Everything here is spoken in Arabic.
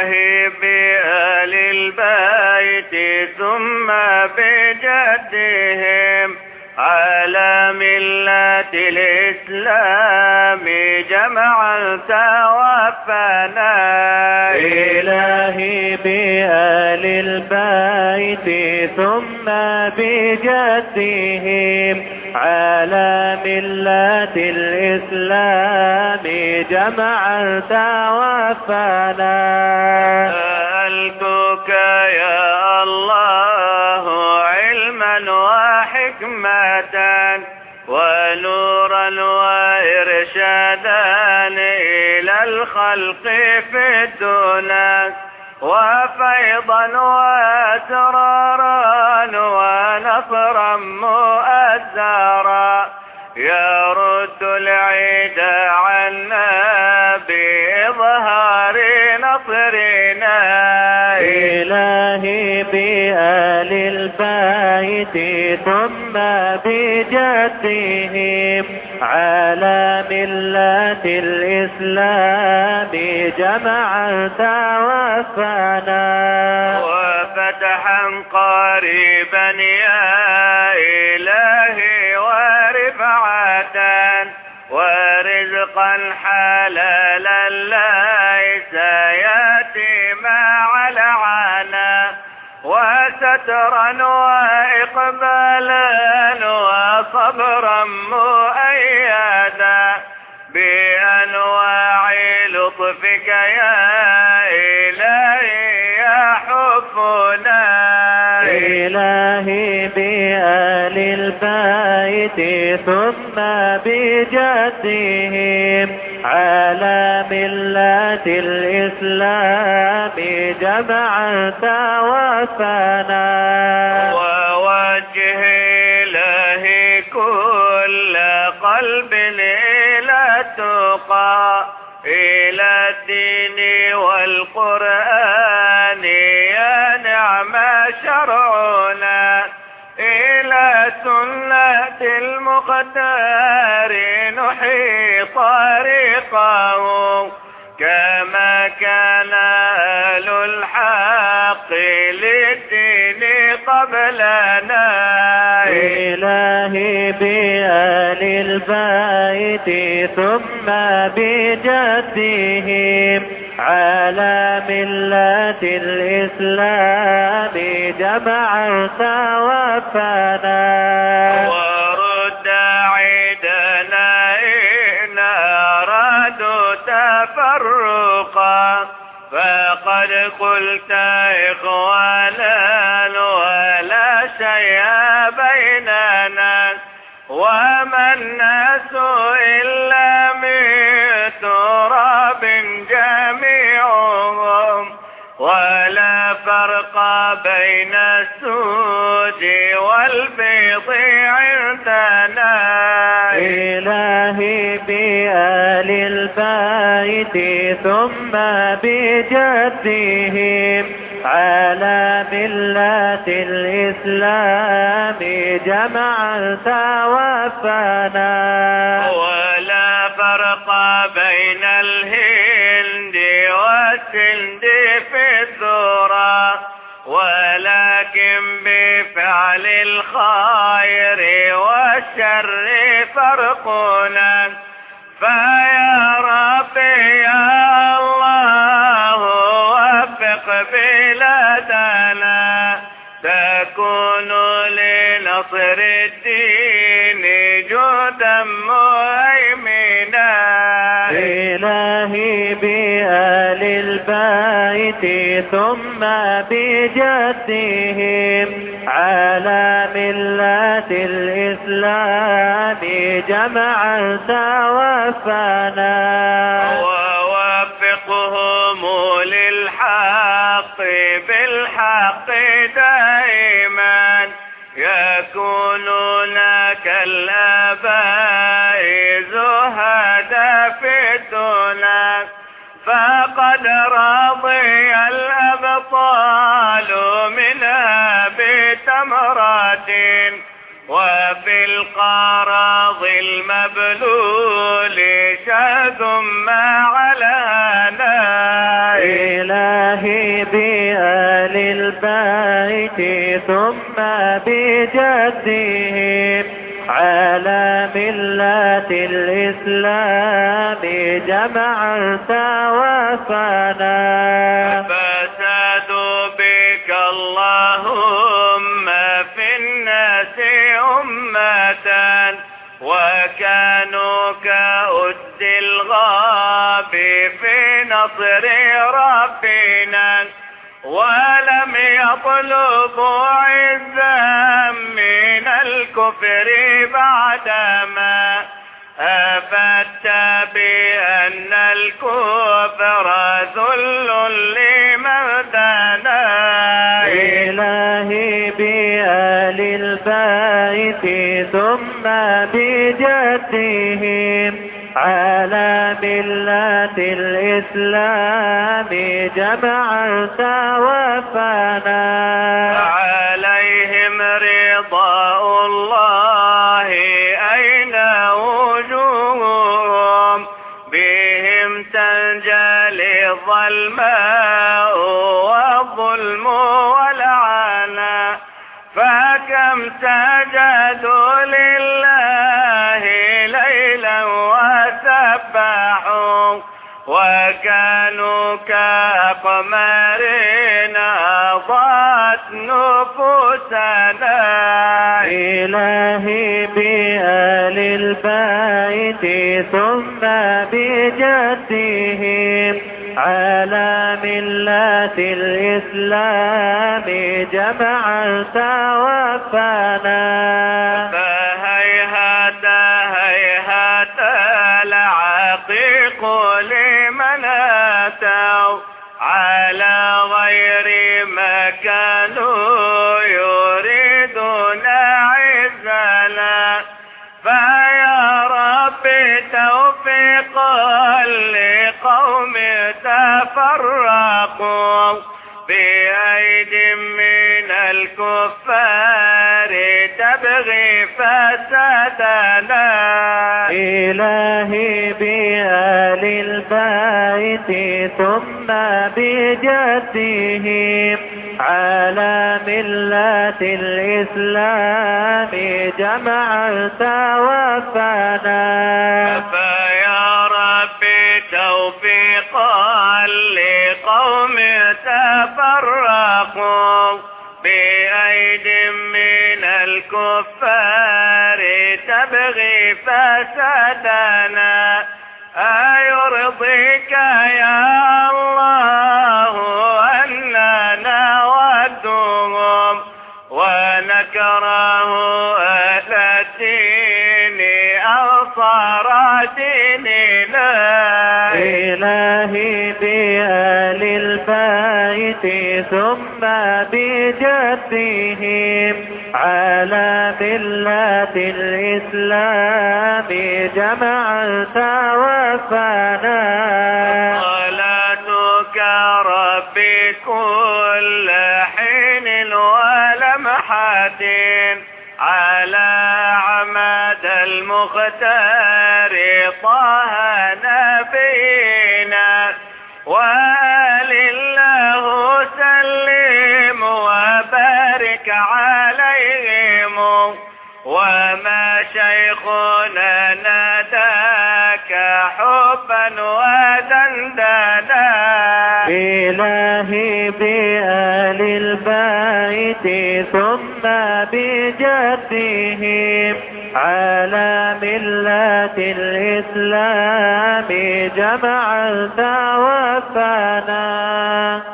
إلهي بآل البيت ثم بجدهم على ملة الإسلام جمعا توفنا. إلهي بآل البيت ثم بجدهم على ملة الإسلام جمعا توفنا. سألتك يا الله علما وحكمة ونورا وإرشادا إلى الخلق في الدنيا وفيضا وأسرارا ونصرا مؤزرا يرد العيد عنا بإظهار نصرنا. إلهي بآل البيت ثم بجدهم على ملة الإسلام جمعا توفنا. وفتحا قريبا يا إلهي ورفعة ورزقا حلالا ليس يأتي مع العنا وسترا وإقبالا وصبرا مؤيدا بأنواع لطفك يا إلهي يحفنا. إلهي بآل البيت ثم بجدهم على ملة الإسلام جمعا توفنا. ووجه إلهي كل قلب إلى التقى إلى الدين والقرآن يا نعم شرعنا إلى سنة المختار نحيي طريقه كما كان أهل الحق للدين قبلنا. إلهي بآل البيت ثم بجدهم على ملة الإسلام جمعا توفنا. ورد عيدنا إن أرادوا تفرقا فقد قلت إخوانا ولا شيء بيننا وما الناس إلا من تراب جميعهم ولا فرق بين السود والبيض عندنا. إلهي بآل البيت ثم بجدهم على ملة الإسلام جمعا توفنا. ولا فرق بين الهند والسند في الذرى ولكن بفعل الخير والشر فرقنا. فيا ربي يا الله وفق بلادنا تكون لنصر الدين جودا مهيمنا. إلهي بآل البيت ثم بجدهم على ملة الإسلام جمعا توفنا. ووفقهم للحق بالحق دائما يكونون كالآباء زهدا في الدنيا فقد رضي الأبطال منها بتمرات وفي القراض المبلول شاذ ما على. إلهي ثم بجدهم على ملة الإسلام جمعت وفانا. فسادوا بك اللهم في الناس أمة وكانوا كأد الغاب في نصر ربنا ولم يطلبوا عزا من الكفر بعدما أفدت بأن الكفر ذل لمن دنا. إلهي بآل البيت ثم بجدهم على ملة الإسلام جمعت وفانا. عليهم رضاء الله أين وجوههم بهم تنجلي الظلماء والظلم والعنا فكم سجدوا لله ليلا وسبحوا وكانوا كأقمار أضاءت نفوسنا. إلهي بآل البيت ثم بجدهم على ملة الإسلام جمعت وفانا. فهيهات هيهات العقيق لمن أتوا على غير ما كانوا يريدون عزنا. فيا رب توفيقا لقوم تفرقوا بأيد من الكفار تبغي فسادنا. إلهي بآل البيت ثم بجدهم على ملة الإسلام جمعت وفانا. فيا رب توفيقا لقوم تفرقوا بأيد من الكفار تبغي فسادنا. أيرضيك يا الله أننا نودهم ونكره أهل الدين أنصار ديننا. إلهي بآل البيت ثم بجدهم على ملة الإسلام جمعت وفانا. صلاتك ربي كل حين ولمحة على عمد المختار طه نبينا وآل الله سلم وبارك عليهم وما شيخنا ناداك حبا ودندنا. إلهي بآل البيت ثم بجدهم على ملة الإسلام جمعت وفانا.